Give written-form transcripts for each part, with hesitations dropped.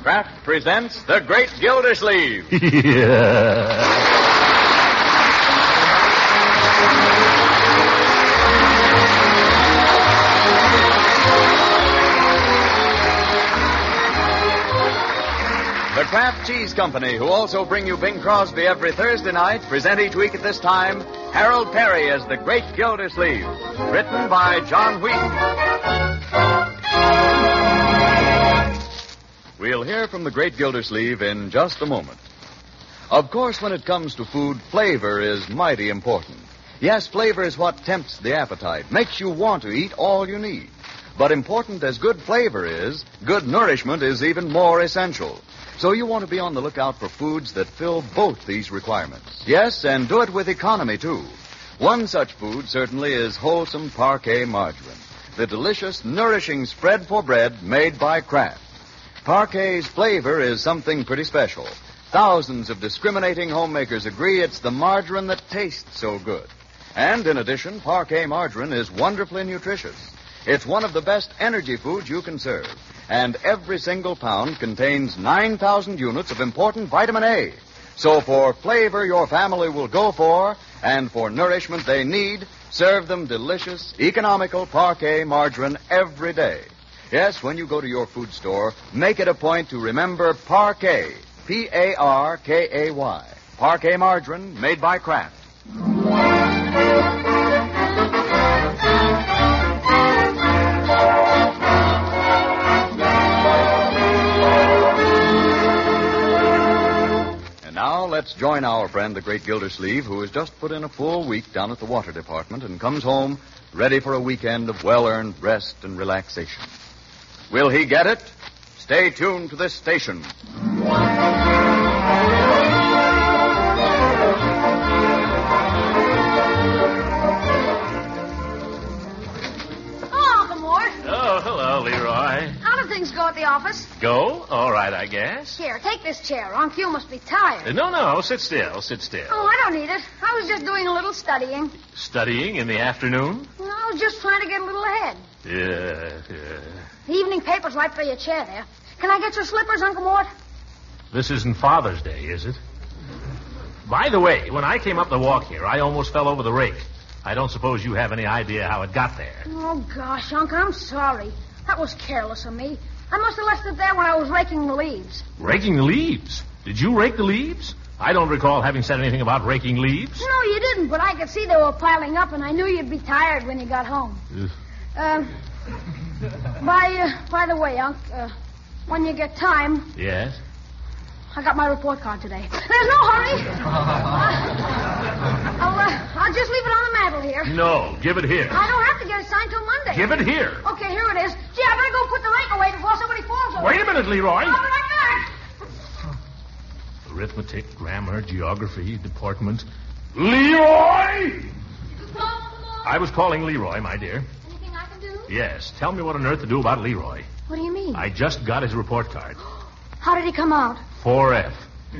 Kraft presents The Great Gildersleeve. Yeah. The Kraft Cheese Company, who also bring you Bing Crosby every Thursday night, present each week at this time Harold Perry as The Great Gildersleeve. Written by John Wheaton. We'll hear from The Great Gildersleeve in just a moment. Of course, when it comes to food, flavor is mighty important. Yes, flavor is what tempts the appetite, makes you want to eat all you need. But important as good flavor is, good nourishment is even more essential. So you want to be on the lookout for foods that fill both these requirements. Yes, and do it with economy, too. One such food certainly is wholesome Parquet margarine, the delicious, nourishing spread for bread made by Kraft. Parquet's flavor is something pretty special. Thousands of discriminating homemakers agree it's the margarine that tastes so good. And in addition, Parquet margarine is wonderfully nutritious. It's one of the best energy foods you can serve. And every single pound contains 9,000 units of important vitamin A. So for flavor your family will go for, and for nourishment they need, serve them delicious, economical Parquet margarine every day. Yes, when you go to your food store, make it a point to remember Parquet, P-A-R-K-A-Y. Parquet margarine made by Kraft. And now let's join our friend, the Great Gildersleeve, who has just put in a full week down at the water department and comes home ready for a weekend of well-earned rest and relaxation. Will he get it? Stay tuned to this station. Oh, Uncle Mort. Oh, hello, Leroy. How do things go at the office? Go? All right, I guess. Here, take this chair. Unc, you must be tired. No, sit still, sit still. Oh, I don't need it. I was just doing a little studying. Studying in the afternoon? No, I was just trying to get a little ahead. Yeah. The evening paper's right by your chair there. Can I get your slippers, Uncle Mort? This isn't Father's Day, is it? By the way, when I came up the walk here, I almost fell over the rake. I don't suppose you have any idea how it got there. Oh, gosh, Unc, I'm sorry. That was careless of me. I must have left it there when I was raking the leaves. Raking the leaves? Did you rake the leaves? I don't recall having said anything about raking leaves. No, you didn't, but I could see they were piling up, and I knew you'd be tired when you got home. By the way, Unc, when you get time... Yes? I got my report card today. There's no hurry. I'll just leave it on the mantel here. No, give it here. I don't have to get it signed till Monday. Give it here. Okay, here it is. Gee, I better go put the rake away before somebody falls over. Wait a minute, Leroy. I'll be right back. Arithmetic, grammar, geography, deportment. Leroy! I was calling Leroy, my dear. Anything I can do? Yes. Tell me what on earth to do about Leroy. What do you mean? I just got his report card. How did he come out? 4F.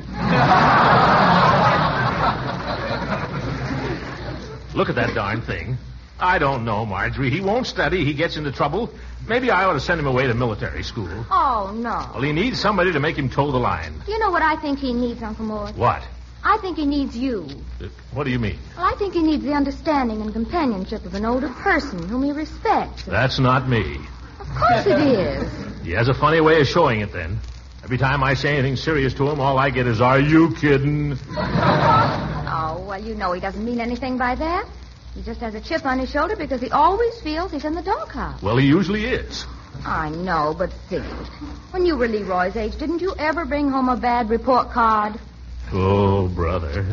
Look at that darn thing. I don't know, Marjorie. He won't study. He gets into trouble. Maybe I ought to send him away to military school. Oh, no. Well, he needs somebody to make him toe the line. You know what I think he needs, Uncle Mort? What? I think he needs you. What do you mean? Well, I think he needs the understanding and companionship of an older person whom he respects. That's not me. Of course it is. He has a funny way of showing it, then. Every time I say anything serious to him, all I get is, "Are you kidding?" Oh, well, you know he doesn't mean anything by that. He just has a chip on his shoulder because he always feels he's in the doghouse. Well, he usually is. I know, but think. When you were Leroy's age, didn't you ever bring home a bad report card? Oh, brother.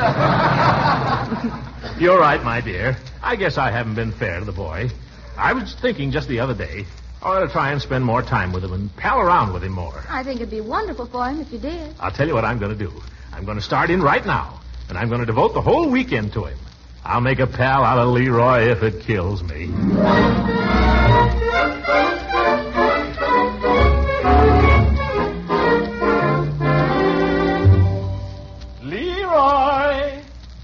You're right, my dear. I guess I haven't been fair to the boy. I was thinking just the other day, I ought to try and spend more time with him and pal around with him more. I think it'd be wonderful for him if you did. I'll tell you what I'm going to do. I'm going to start in right now, and I'm going to devote the whole weekend to him. I'll make a pal out of Leroy if it kills me. Leroy!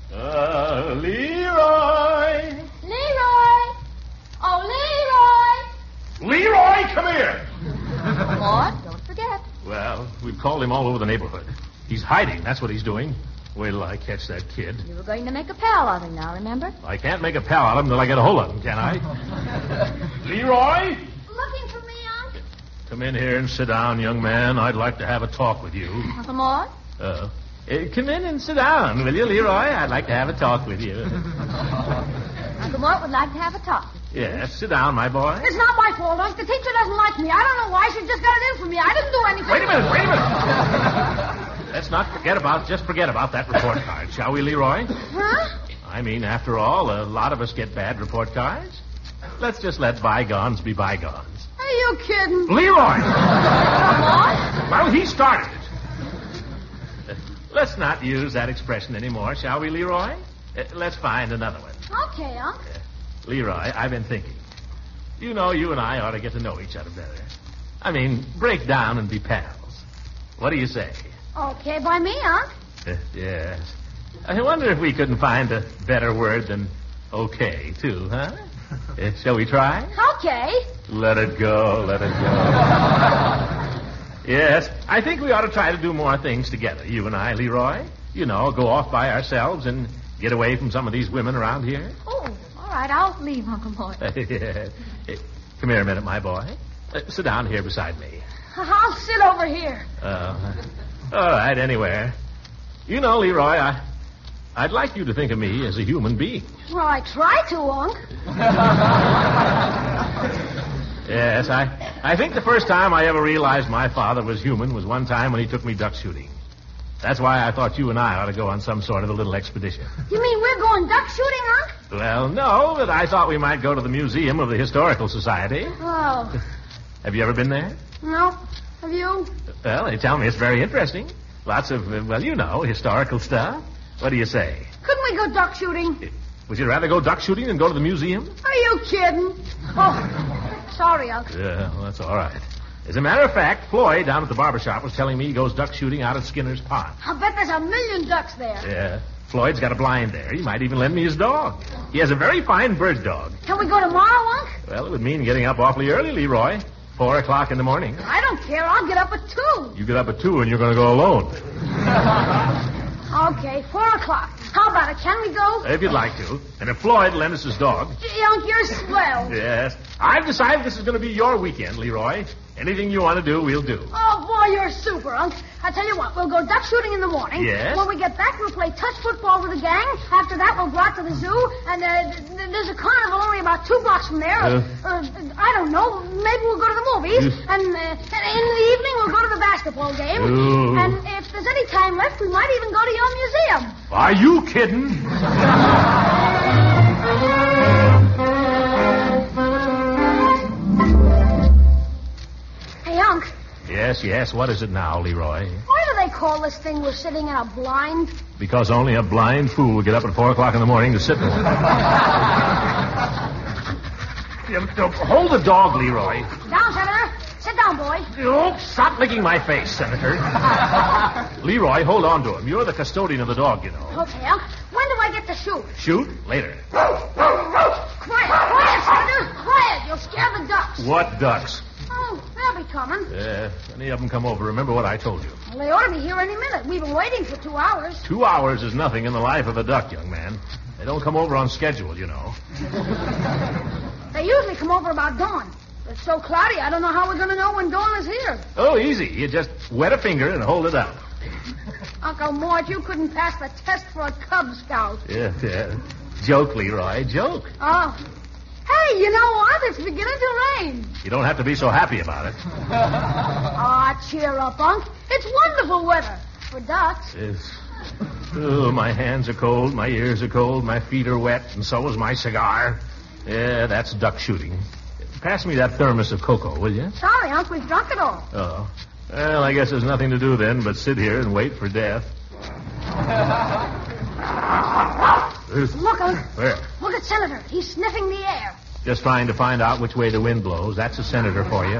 Leroy! Leroy! Oh, Leroy! Leroy, come here! Mort, don't forget. Well, we've called him all over the neighborhood. He's hiding. That's what he's doing. Wait till I catch that kid. You were going to make a pal of him now, remember? I can't make a pal out of him until I get a hold of him, can I? Leroy? Looking for me, Unc? Come in here and sit down, young man. I'd like to have a talk with you. Uncle Mort? Come in and sit down, will you, Leroy? I'd like to have a talk with you. Uncle Mort would like to have a talk. Yes, sit down, my boy. It's not my fault, Unc. The teacher doesn't like me. I don't know why. She just got it in for me. I didn't do anything. Wait a minute. Let's not forget about that report card, shall we, Leroy? Huh? I mean, after all, a lot of us get bad report cards. Let's just let bygones be bygones. Are you kidding? Leroy! Well, he started it. Let's not use that expression anymore, shall we, Leroy? Let's find another one. Okay, Unc. Leroy, I've been thinking. You know, you and I ought to get to know each other better. I mean, break down and be pals. What do you say? Okay by me, Unc. Yes. I wonder if we couldn't find a better word than okay, too, huh? Shall we try? Okay. Let it go. Yes, I think we ought to try to do more things together, you and I, Leroy. You know, go off by ourselves and get away from some of these women around here. Oh, all right, I'll leave, Uncle Mort. Yes. Come here a minute, my boy. Sit down here beside me. I'll sit over here. All right, anywhere. You know, Leroy, I'd like you to think of me as a human being. Well, I try to, Unc. Yes, I think the first time I ever realized my father was human was one time when he took me duck shooting. That's why I thought you and I ought to go on some sort of a little expedition. You mean we're going duck shooting, Unc? Well, no, but I thought we might go to the Museum of the Historical Society. Oh. Have you ever been there? No. Have you? Well, they tell me it's very interesting. Lots of, historical stuff. What do you say? Couldn't we go duck shooting? Would you rather go duck shooting than go to the museum? Are you kidding? Oh, sorry, Unc. Yeah, well, that's all right. As a matter of fact, Floyd down at the barber shop was telling me he goes duck shooting out at Skinner's Pond. I'll bet there's 1,000,000 ducks there. Yeah. Floyd's got a blind there. He might even lend me his dog. He has a very fine bird dog. Can we go tomorrow, Unc? Well, it would mean getting up awfully early, Leroy. 4 o'clock in the morning. I don't care. I'll get up at 2. You get up at 2 and you're going to go alone. Okay, 4 o'clock. How about it? Can we go? If you'd like to. And if Floyd lends us his dog. Gee, Unc, you're swell. Yes. I've decided this is going to be your weekend, Leroy. Anything you want to do, we'll do. Oh, boy, you're super, Unc. I tell you what, we'll go duck shooting in the morning. Yes? When we get back, we'll play touch football with the gang. After that, we'll go out to the zoo. And there's a carnival only about 2 blocks from there. I don't know. Maybe we'll go to the movies. And in the evening, we'll go to the basketball game. Ooh. And if there's any time left, we might even go to your museum. Are you kidding? Hey, Unc. Yes. What is it now, Leroy? Why do they call this thing we're sitting in a blind? Because only a blind fool would get up at 4 o'clock in the morning to sit in it. Hold the dog, Leroy. Down, Senator. Sit down, boy. Oh, stop licking my face, Senator. Leroy, hold on to him. You're the custodian of the dog, you know. Okay, Unc. When do I get to shoot? Shoot? Later. Quiet, Senator. Quiet. You'll scare the ducks. What ducks? Oh, they'll be coming. Any of them come over. Remember what I told you. Well, they ought to be here any minute. We've been waiting for 2 hours. 2 hours is nothing in the life of a duck, young man. They don't come over on schedule, you know. They usually come over about dawn. It's so cloudy, I don't know how we're going to know when dawn is here. Oh, easy. You just wet a finger and hold it up. Uncle Mort, you couldn't pass the test for a Cub Scout. Yeah. Joke, Leroy, joke. Oh. Hey, you know what? It's beginning to rain. You don't have to be so happy about it. Cheer up, Unc. It's wonderful weather for ducks. Yes. Oh, my hands are cold, my ears are cold, my feet are wet, and so is my cigar. Yeah, that's duck shooting. Pass me that thermos of cocoa, will you? Sorry, Unc, we've drunk it all. Oh. Well, I guess there's nothing to do then but sit here and wait for death. Look, Unc. Where? Look at Senator. He's sniffing the air. Just trying to find out which way the wind blows. That's a senator for you.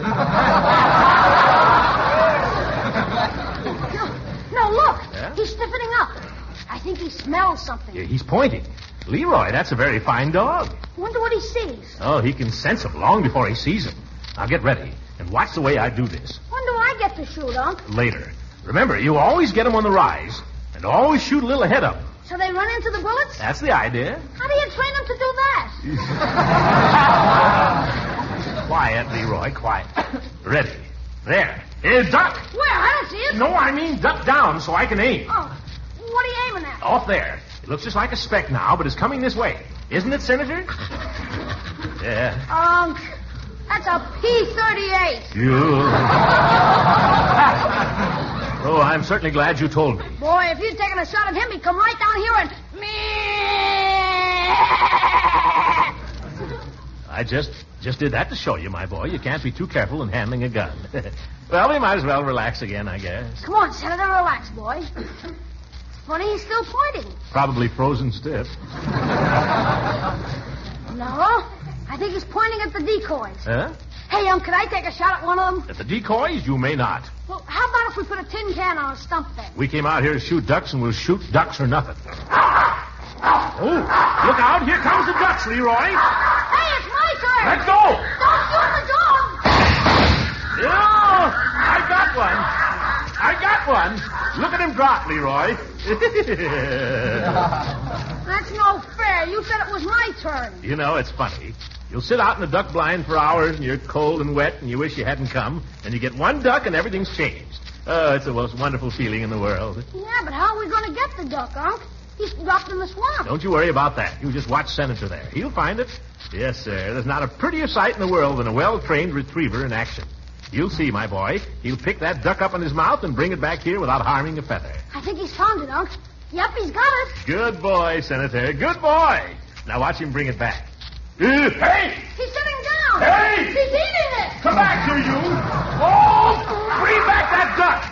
No, look. Yeah? He's stiffening up. I think he smells something. Yeah, he's pointing. Leroy, that's a very fine dog. Wonder what he sees. Oh, he can sense him long before he sees him. Now get ready and watch the way I do this. When do I get get to shoot, Unc? Later. Remember, you always get them on the rise, and always shoot a little ahead of them. So they run into the bullets? That's the idea. How do you train them to do that? Quiet, Leroy, quiet. Ready. There. Here, duck. Where? I don't see it. No, I mean duck down so I can aim. Oh, what are you aiming at? Off there. It looks just like a speck now, but it's coming this way. Isn't it, Senator? Yeah. That's a P-38. You. Oh, I'm certainly glad you told me. Boy, if you'd taken a shot at him, he'd come right down here and... I just did that to show you, my boy. You can't be too careful in handling a gun. Well, we might as well relax again, I guess. Come on, Senator, relax, boy. Funny, he's still pointing. Probably frozen stiff. No, I think he's pointing at the decoys. Huh? Hey, could I take a shot at one of them? At the decoys, you may not. Well, how about if we put a tin can on a stump then? We came out here to shoot ducks, and we'll shoot ducks or nothing. Oh, look out. Here comes the ducks, Leroy. Hey, it's my turn. Let's go. Don't shoot the dog. Oh, I got one. Look at him drop, Leroy. That's no fair. You said it was my turn. You know, it's funny. You'll sit out in the duck blind for hours, and you're cold and wet, and you wish you hadn't come, and you get one duck, and everything's changed. Oh, it's the most wonderful feeling in the world. Yeah, but how are we going to get the duck, Unc? He's dropped in the swamp. Don't you worry about that. You just watch Senator there. He'll find it. Yes, sir. There's not a prettier sight in the world than a well-trained retriever in action. You'll see, my boy. He'll pick that duck up in his mouth and bring it back here without harming a feather. I think he's found it, Unc. Yep, he's got it. Good boy, Senator. Good boy. Now watch him bring it back. Hey! He's sitting down. Hey! He's eating it. Come back here, you! Oh! Bring back that duck!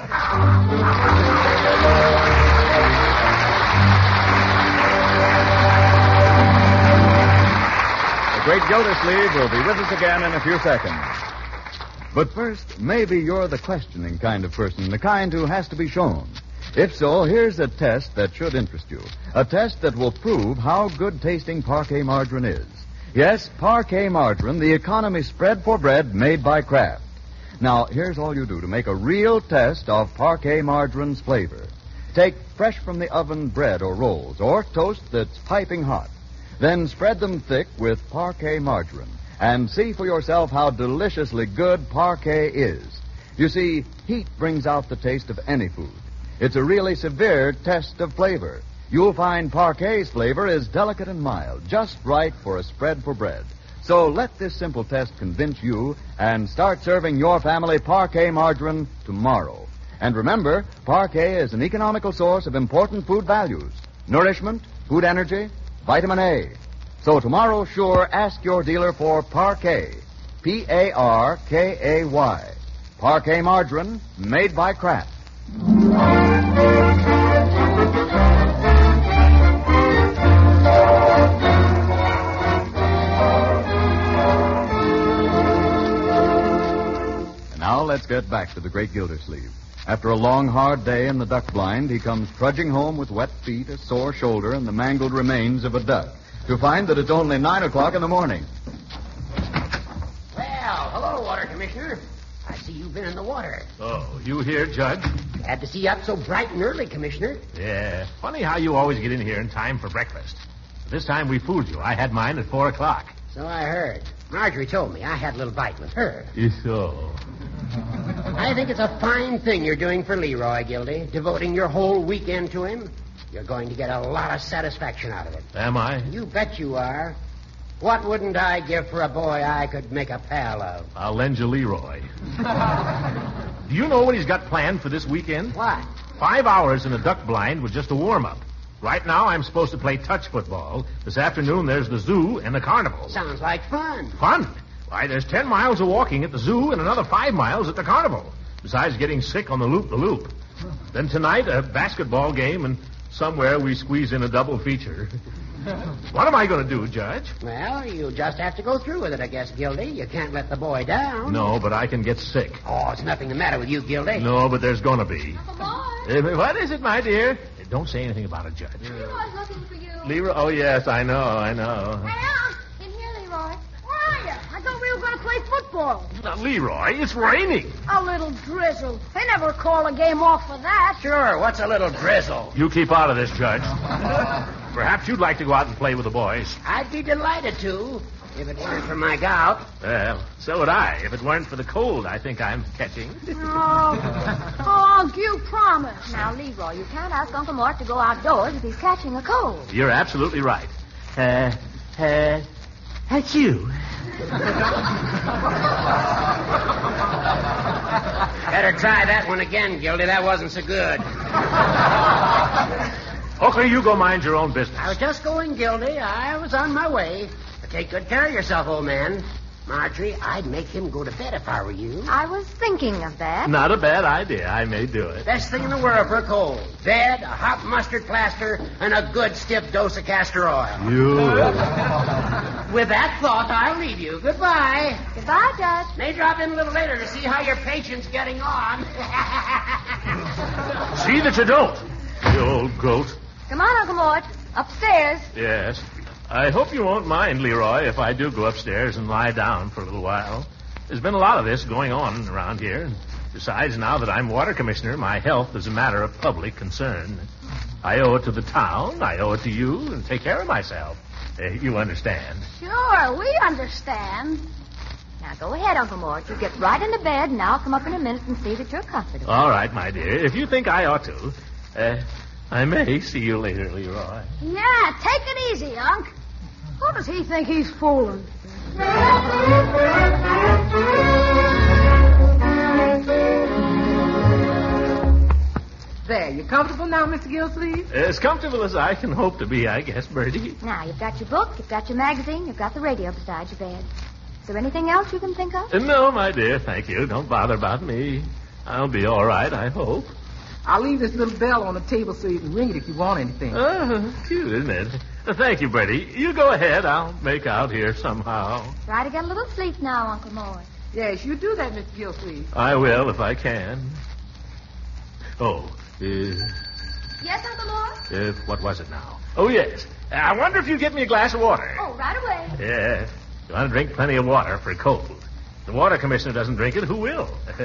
The Great Gildersleeve will be with us again in a few seconds. But first, maybe you're the questioning kind of person, the kind who has to be shown. If so, here's a test that should interest you. A test that will prove how good-tasting Parquet margarine is. Yes, Parquet margarine, the economy spread for bread made by Kraft. Now, here's all you do to make a real test of Parquet margarine's flavor. Take fresh from the oven bread or rolls, or toast that's piping hot. Then spread them thick with Parquet margarine, and see for yourself how deliciously good Parquet is. You see, heat brings out the taste of any food. It's a really severe test of flavor. You'll find Parquet's flavor is delicate and mild, just right for a spread for bread. So let this simple test convince you and start serving your family Parquet margarine tomorrow. And remember, Parquet is an economical source of important food values: nourishment, food energy, vitamin A. So tomorrow, sure, ask your dealer for Parquet. Parkay. Parquet margarine, made by Kraft. Now let's get back to the Great Gildersleeve. After a long, hard day in the duck blind, he comes trudging home with wet feet, a sore shoulder, and the mangled remains of a duck, to find that it's only 9 o'clock in the morning. Well, hello, Water Commissioner. I see you've been in the water. Oh, you here, Judge? Glad to see you up so bright and early, Commissioner. Yeah. Funny how you always get in here in time for breakfast. This time we fooled you. I had mine at 4 o'clock. So I heard. Marjorie told me I had a little bite with her. So. I think it's a fine thing you're doing for Leroy, Gildy, devoting your whole weekend to him. You're going to get a lot of satisfaction out of it. Am I? You bet you are. What wouldn't I give for a boy I could make a pal of? I'll lend you Leroy. Do you know what he's got planned for this weekend? What? 5 hours in a duck blind with just a warm-up. Right now, I'm supposed to play touch football. This afternoon, there's the zoo and the carnival. Sounds like fun. Fun? Why, there's 10 miles of walking at the zoo and another 5 miles at the carnival, besides getting sick on the loop-the-loop. Then tonight, a basketball game, and somewhere we squeeze in a double feature. What am I going to do, Judge? Well, you just have to go through with it, I guess, Gildy. You can't let the boy down. No, but I can get sick. Oh, it's nothing the matter with you, Gildy. No, but there's going to be. Uncle Boy. What is it, my dear? Don't say anything about it, Judge. Leroy's looking for you. Leroy? Oh, yes, I know. Hey, in here, Leroy. Where are you? I thought we were going to play football. football. Now, Leroy, it's raining. A little drizzle. They never call a game off for that. Sure, what's a little drizzle? You keep out of this, Judge. Perhaps you'd like to go out and play with the boys. I'd be delighted to, if it weren't for my gout. Well, so would I. If it weren't for the cold I think I'm catching. Oh, you promise. Now, Leroy, you can't ask Uncle Mort to go outdoors if he's catching a cold. You're absolutely right. That's you. Better try that one again, Gildy. That wasn't so good. Okay, you go mind your own business. I was just going, Gildy. I was on my way. But take good care of yourself, old man. Marjorie, I'd make him go to bed if I were you. I was thinking of that. Not a bad idea. I may do it. Best thing in the world for a cold. Bed, a hot mustard plaster, and a good stiff dose of castor oil. You. With that thought, I'll leave you. Goodbye. Goodbye, Judge. May drop in a little later to see how your patient's getting on. See that you don't, you old goat. Come on, Uncle Mort. Upstairs. Yes. I hope you won't mind, Leroy, if I do go upstairs and lie down for a little while. There's been a lot of this going on around here. Besides, now that I'm water commissioner, my health is a matter of public concern. I owe it to the town, I owe it to you, and take care of myself. You understand. Sure, we understand. Now, go ahead, Uncle Mort. You get right into bed, and I'll come up in a minute and see that you're comfortable. All right, my dear. If you think I ought to, I may see you later, Leroy. Yeah, take it easy, Unc. Who does he think he's fooling? There, you comfortable now, Mr. Gillsleeve? As comfortable as I can hope to be, I guess, Bertie. Now, you've got your book, you've got your magazine, you've got the radio beside your bed. Is there anything else you can think of? No, my dear, thank you. Don't bother about me. I'll be all right, I hope. I'll leave this little bell on the table so you can ring it if you want anything. Oh, cute, isn't it? Thank you, Bertie. You go ahead. I'll make out here somehow. Try to get a little sleep now, Uncle Mort. Yes, you do that, Mr. Gillsleeve. I will if I can. Oh, Yes, Uncle Mort? what was it now? Oh, yes. I wonder if you'd get me a glass of water. Oh, right away. Yes. You want to drink plenty of water for a cold. If the water commissioner doesn't drink it, who will?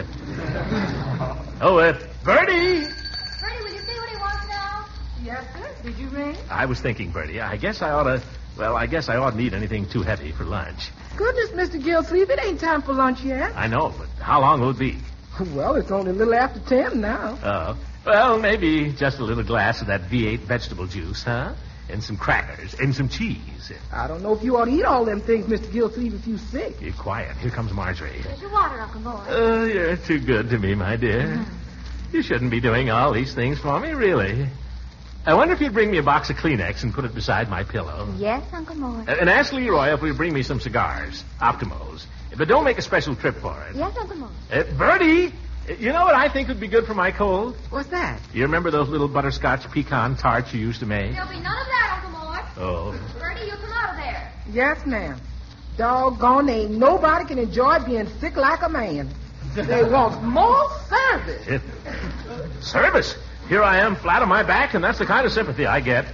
Bertie! Bertie, will you see what he wants now? Yes, sir. Did you ring? I was thinking, Bertie, I guess I oughtn't eat anything too heavy for lunch. Goodness, Mr. Gillsleeve, it ain't time for lunch yet. I know, but how long will it be? Well, it's only a little after 10 now. Oh. Well, maybe just a little glass of that V8 vegetable juice, huh? And some crackers and some cheese. I don't know if you ought to eat all them things, Mr. Gillsleeve, if you're sick. Keep quiet. Here comes Marjorie. Here's your water, Uncle Mort. Oh, you're too good to me, my dear. You shouldn't be doing all these things for me, really. I wonder if you'd bring me a box of Kleenex and put it beside my pillow. Yes, Uncle Mort. And ask Leroy if he'll bring me some cigars, Optimos. But don't make a special trip for it. Yes, Uncle Mort. Bertie, you know what I think would be good for my cold? What's that? You remember those little butterscotch pecan tarts you used to make? There'll be none of that, Uncle Mort. Oh. Bertie, you come out of there. Yes, ma'am. Doggone, ain't nobody can enjoy being sick like a man. They want more service. Service? Here I am, flat on my back, and that's the kind of sympathy I get.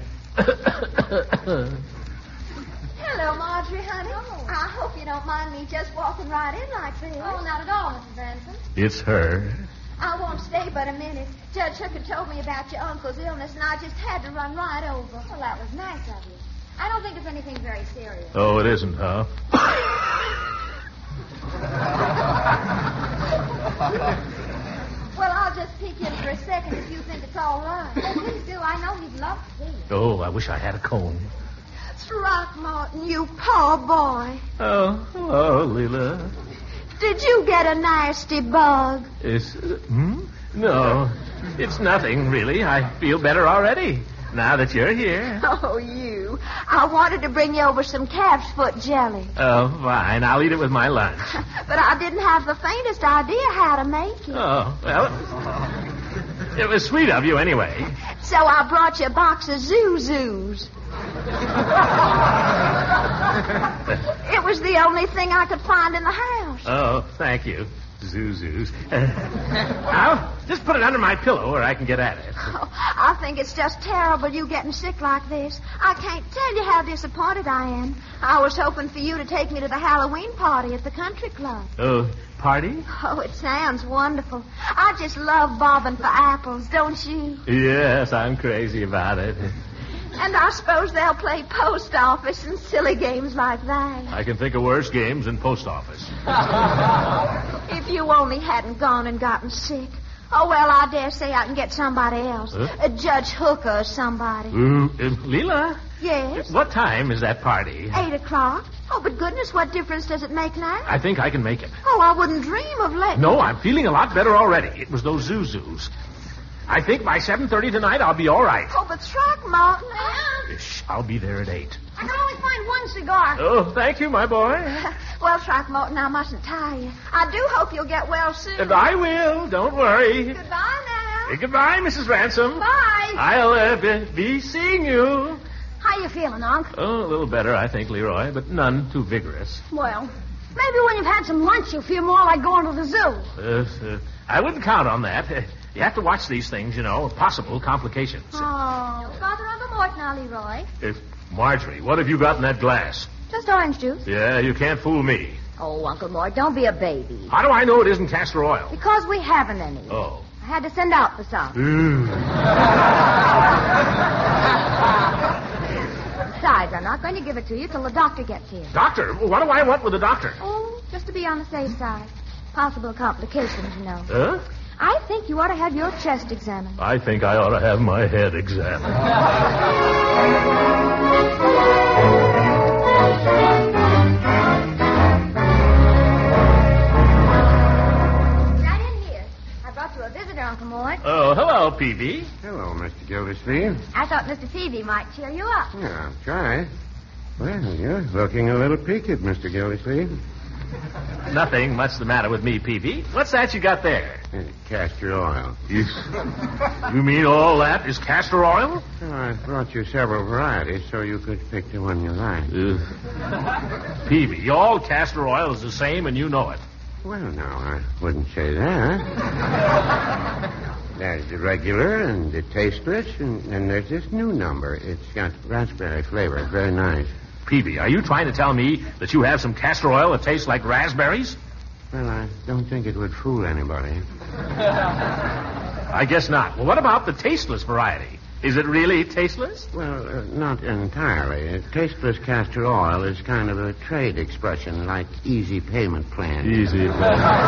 Hello, Marjorie, honey. Oh. I hope you don't mind me just walking right in like this. Oh, not at all, Mrs. Benson. It's her. I won't stay but a minute. Judge Hooker told me about your uncle's illness, and I just had to run right over. Well, that was nice of you. I don't think it's anything very serious. Oh, it isn't, huh? Well, I'll just peek in for a second if you think it's all right. Oh, please do. I know he'd love to see you. Oh, I wish I had a comb. Throckmorton, you poor boy. Oh, hello, Leela. Did you get a nasty bug? No, it's nothing, really. I feel better already, now that you're here. Oh, you. I wanted to bring you over some calf's foot jelly. Oh, fine. I'll eat it with my lunch. But I didn't have the faintest idea how to make it. Oh, well, it was sweet of you anyway. So I brought you a box of Zuzus. It was the only thing I could find in the house. Oh, thank you, Zuzus. I'll just put it under my pillow where I can get at it. Oh, I think it's just terrible you getting sick like this. I can't tell you how disappointed I am. I was hoping for you to take me to the Halloween party at the country club. Oh, party? Oh, it sounds wonderful. I just love bobbing for apples, don't you? Yes, I'm crazy about it. And I suppose they'll play post office and silly games like that. I can think of worse games than post office. If you only hadn't gone and gotten sick. Oh, well, I dare say I can get somebody else. Huh? Judge Hooker or somebody. Leela? Yes? What time is that party? 8:00. Oh, but goodness, what difference does it make now? I think I can make it. Oh, I wouldn't dream of letting... No, I'm feeling a lot better already. It was those Zuzus. I think by 7:30 tonight I'll be all right. Oh, but Throckmorton... Shh, I'll be there at 8. I can only find one cigar. Oh, thank you, my boy. Well, Throckmorton, I mustn't tire you. I do hope you'll get well soon. And I will. Don't worry. Goodbye now. Goodbye, Mrs. Ransom. Bye. I'll be seeing you. How you feeling, Unc? Oh, a little better, I think, Leroy, but none too vigorous. Well, maybe when you've had some lunch, you'll feel more like going to the zoo. I wouldn't count on that. You have to watch these things, you know, possible complications. Oh. No bother on the mort now, Leroy. Marjorie, what have you got in that glass? Just orange juice. Yeah, you can't fool me. Oh, Uncle Mort, don't be a baby. How do I know it isn't castor oil? Because we haven't any. Oh. I had to send out for some. Besides, I'm not going to give it to you till the doctor gets here. Doctor? What do I want with the doctor? Oh, just to be on the safe side. Possible complications, you know. Huh? I think you ought to have your chest examined. I think I ought to have my head examined. Right in here. I brought you a visitor, Uncle Mort. Oh, hello, Peavy. Hello, Mr. Gildersleeve. I thought Mr. Peavy might cheer you up. Yeah, I'll try. Well, you're looking a little peaked, Mr. Gildersleeve. Nothing much the matter with me, Peavy. What's that you got there? Castor oil. You mean all that is castor oil? Well, I brought you several varieties so you could pick the one you like. Peavy, all castor oil is the same and you know it. Well, no, I wouldn't say that. There's the regular and the tasteless, and there's this new number. It's got raspberry flavor. It's very nice. Peavy, are you trying to tell me that you have some castor oil that tastes like raspberries? Well, I don't think it would fool anybody. I guess not. Well, what about the tasteless variety? Is it really tasteless? Well, not entirely. Tasteless castor oil is kind of a trade expression, like easy payment plan. Easy payment.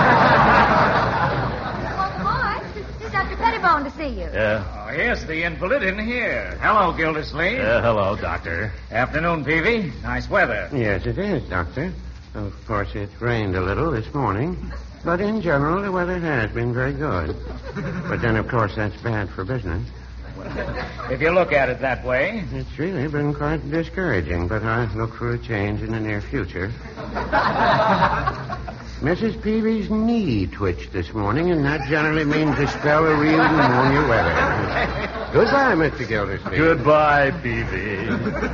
Uncle Mort, this is Dr. Pettibone to see you. Yeah. Oh, here's the invalid in here. Hello, Gildersleeve. Hello, Doctor. Afternoon, Peavy. Nice weather. Yes, it is, Doctor. Of course, it rained a little this morning. But in general, the weather has been very good. But then, of course, that's bad for business. If you look at it that way. It's really been quite discouraging, but I look for a change in the near future. Mrs. Peavy's knee twitched this morning, and that generally means a spell of real pneumonia weather. Goodbye, Mr. Gildersleeve. Goodbye, Peavy.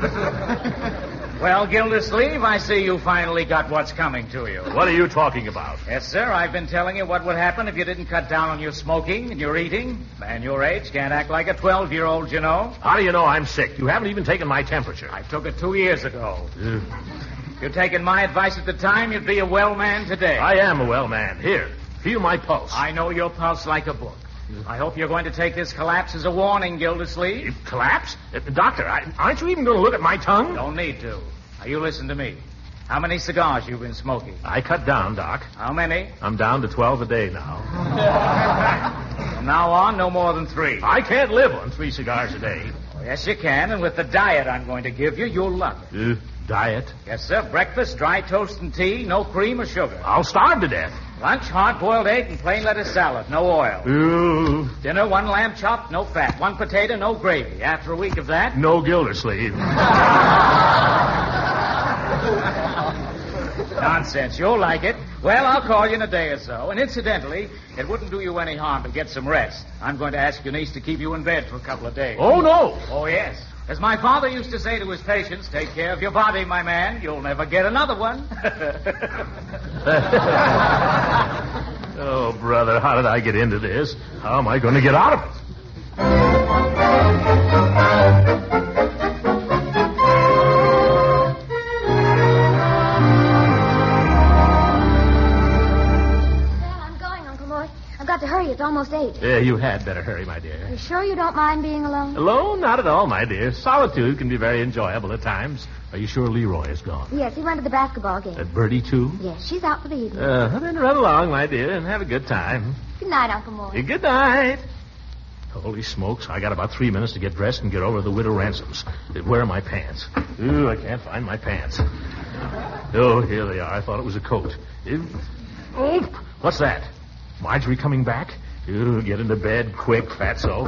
Well, Gildersleeve, I see you finally got what's coming to you. What are you talking about? Yes, sir. I've been telling you what would happen if you didn't cut down on your smoking and your eating. Man your age can't act like a 12-year-old, you know. How do you know I'm sick? You haven't even taken my temperature. I took it 2 years ago. If you'd taken my advice at the time, you'd be a well man today. I am a well man. Here, feel my pulse. I know your pulse like a book. I hope you're going to take this collapse as a warning, Gildersleeve. Collapse? Doctor, aren't you even going to look at my tongue? Don't need to. Now, you listen to me. How many cigars you been smoking? I cut down, Doc. How many? I'm down to 12 a day now. From now on, no more than 3. I can't live on 3 cigars a day. Oh, yes, you can, and with the diet I'm going to give you, you'll love it. Diet? Yes, sir. Breakfast, dry toast and tea, no cream or sugar. I'll starve to death. Lunch, hard-boiled egg and plain lettuce salad, no oil. Dinner, 1 lamb chop, no fat. 1 potato, no gravy. After a week of that... No Gildersleeve. Nonsense. You'll like it. Well, I'll call you in a day or so. And incidentally, it wouldn't do you any harm to get some rest. I'm going to ask your niece to keep you in bed for a couple of days. Oh, no. Oh, yes. As my father used to say to his patients, take care of your body, my man. You'll never get another one. Oh, brother, how did I get into this? How am I going to get out of it? To hurry, it's almost 8. You had better hurry, my dear. You sure you don't mind being alone? Alone? Not at all, my dear. Solitude can be very enjoyable at times. Are you sure Leroy is gone? Yes, he went to the basketball game. Bertie, too? Yes, she's out for the evening. Then run along, my dear, and have a good time. Good night, Uncle Maury. Good night. Holy smokes, I got about 3 minutes to get dressed and get over to the Widow Ransom's. Where are my pants? Ooh, I can't find my pants. Oh, here they are. I thought it was a coat. Oh, what's that? Marjorie coming back? Ooh, get into bed quick, fatso.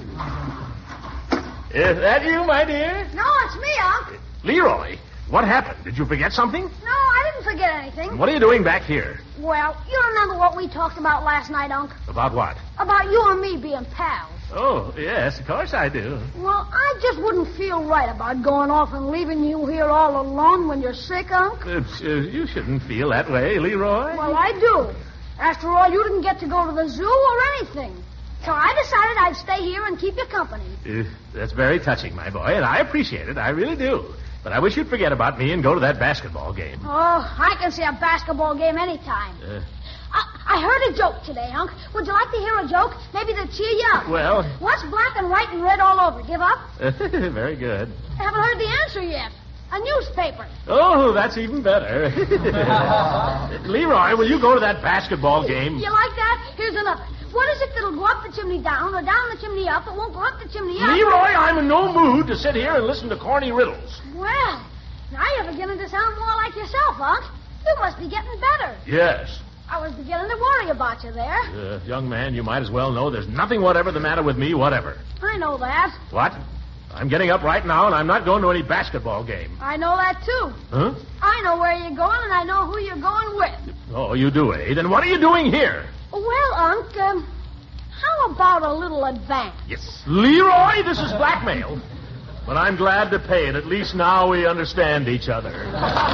Is that you, my dear? No, it's me, Unc. Leroy, what happened? Did you forget something? No, I didn't forget anything. What are you doing back here? Well, you remember what we talked about last night, Unc? About what? About you and me being pals. Oh, yes, of course I do. Well, I just wouldn't feel right about going off and leaving you here all alone when you're sick, Unc. You shouldn't feel that way, Leroy. Well, I do. After all, you didn't get to go to the zoo or anything. So I decided I'd stay here and keep you company. That's very touching, my boy, and I appreciate it. I really do. But I wish you'd forget about me and go to that basketball game. Oh, I can see a basketball game anytime. I heard a joke today, Unc. Would you like to hear a joke? Maybe to cheer you up. Well... What's black and white and red all over? Give up? Very good. I haven't heard the answer yet. A newspaper. Oh, that's even better. Leroy, will you go to that basketball game? You like that? Here's another. What is it that'll go up the chimney down or down the chimney up but won't go up the chimney up? Leroy, I'm in no mood to sit here and listen to corny riddles. Well, now you're beginning to sound more like yourself, Unc. You must be getting better. Yes. I was beginning to worry about you there. Young man, you might as well know there's nothing whatever the matter with me, whatever. I know that. What? I'm getting up right now, and I'm not going to any basketball game. I know that, too. Huh? I know where you're going, and I know who you're going with. Oh, you do, eh? Then what are you doing here? Well, Unc, how about a little advance? Yes. Leroy, this is blackmail. But I'm glad to pay it. At least now we understand each other.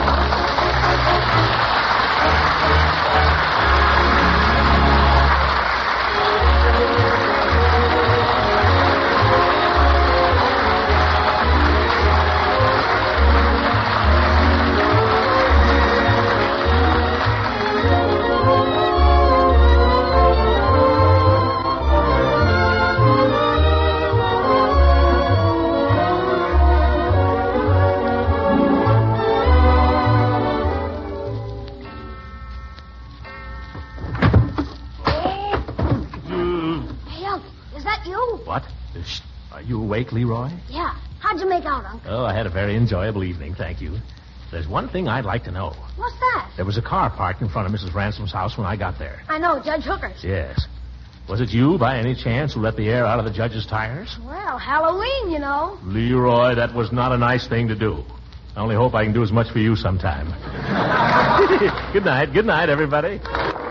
Are you awake, Leroy? Yeah. How'd you make out, Unc? Oh, I had a very enjoyable evening, thank you. There's one thing I'd like to know. What's that? There was a car parked in front of Mrs. Ransom's house when I got there. I know, Judge Hooker's. Yes. Was it you, by any chance, who let the air out of the judge's tires? Well, Halloween, you know. Leroy, that was not a nice thing to do. I only hope I can do as much for you sometime. Good night, everybody.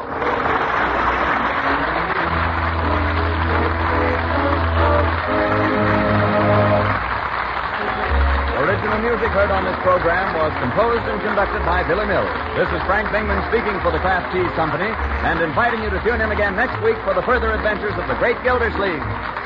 Original music heard on this program was composed and conducted by Billy Mills. This is Frank Bingman speaking for the Kraft Cheese Company and inviting you to tune in again next week for the further adventures of the Great Gildersleeve.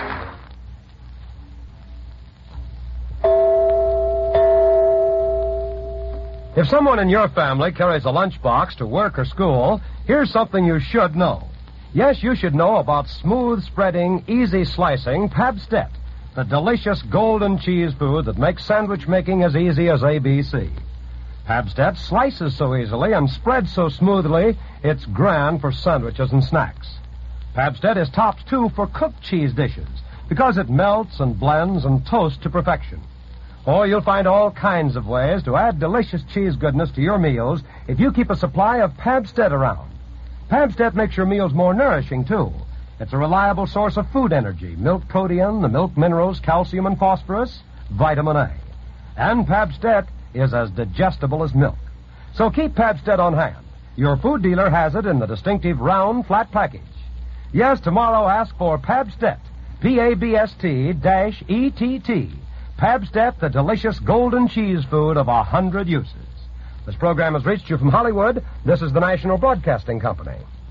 If someone in your family carries a lunchbox to work or school, here's something you should know. Yes, you should know about smooth spreading, easy slicing Pabst-ett, the delicious golden cheese food that makes sandwich making as easy as ABC. Pabst-ett slices so easily and spreads so smoothly, it's grand for sandwiches and snacks. Pabst-ett is topped, too, for cooked cheese dishes because it melts and blends and toasts to perfection. Or you'll find all kinds of ways to add delicious cheese goodness to your meals if you keep a supply of Pabst-ett around. Pabst-ett makes your meals more nourishing, too. It's a reliable source of food energy, milk protein, the milk minerals, calcium and phosphorus, vitamin A. And Pabst-ett is as digestible as milk. So keep Pabst-ett on hand. Your food dealer has it in the distinctive round, flat package. Yes, tomorrow ask for Pabst-ett, Pabst-ETT. Pabst-ett, the delicious golden cheese food of 100 uses. This program has reached you from Hollywood. This is the National Broadcasting Company.